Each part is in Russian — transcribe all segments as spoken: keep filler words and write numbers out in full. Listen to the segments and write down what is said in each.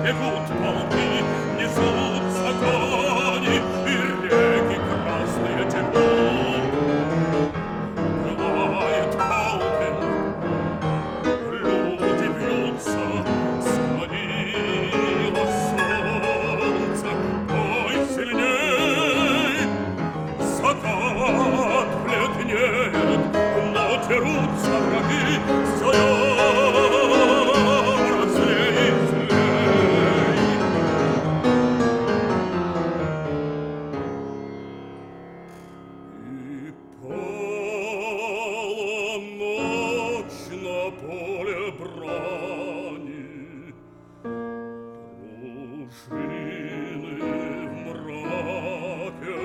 бегут полки, несутся кони, и реки красные текут. Пылает полдень, люди бьются, склонило солнце. Ой, сильней, закат бледнеет, но дерутся враги, вдвоем злей, злей. И пала ночь на поле брани, дружины в мраке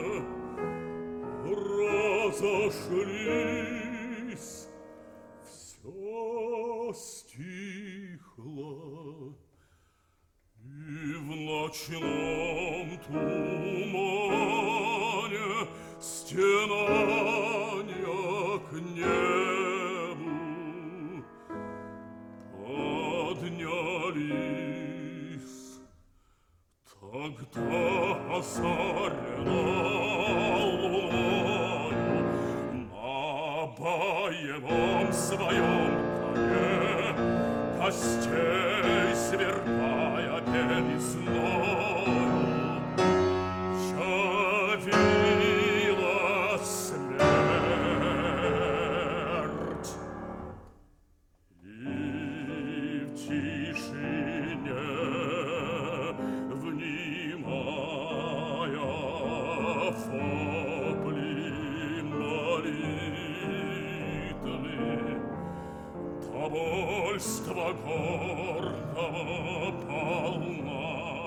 разошлись, все стихло, и в ночном тумане стенания к небу поднялись. Тогда озарена луною на боевом своем коне костей сверкая белизною явила смерть. И в тишине, внимая вопли молитвы, довольства гордого полна,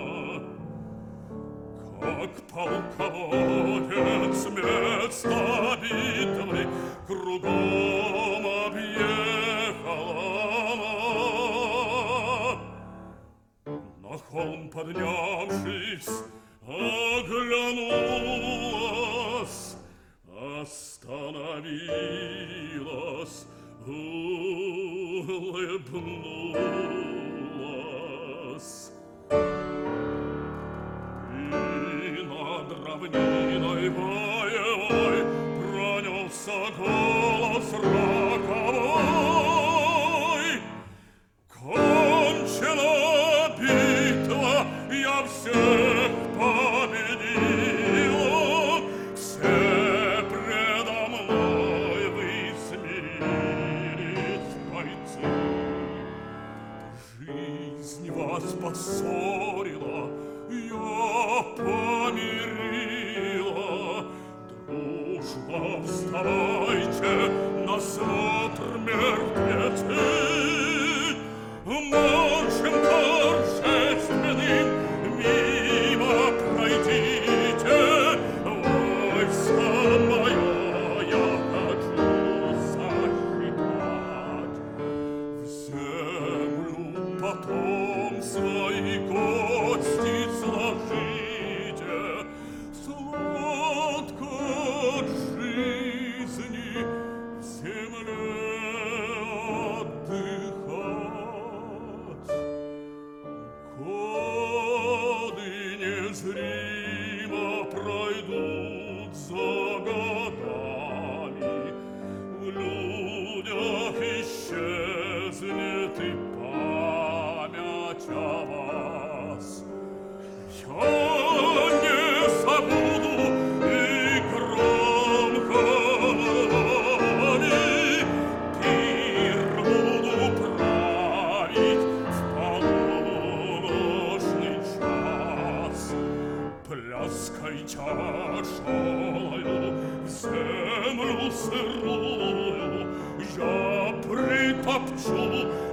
как полководец место битвы кругом объехала. На холм поднявшись, оглянулась, остановилась, улыбнулась. И над равниной боевой пронесся голос роковой. Кончена битва, я всех победила, все предо мной вы смирились, бойцы. Жизнь вас поссорила, я помирила. Дружба, вставайте, на смотр мертвецы. Маршем торжественным мимо пройдите. Войско мое я хочу сосчитать. В землю потом свои кости сложите. Сладко от жизни в земле отдыхать. Годы незримо пройдут за годами, в людях исчезнет и память о вас. Я не забуду и гром хороводи, пир буду править в полуночный час. Пляской тяжелою в землю сырую я притопчу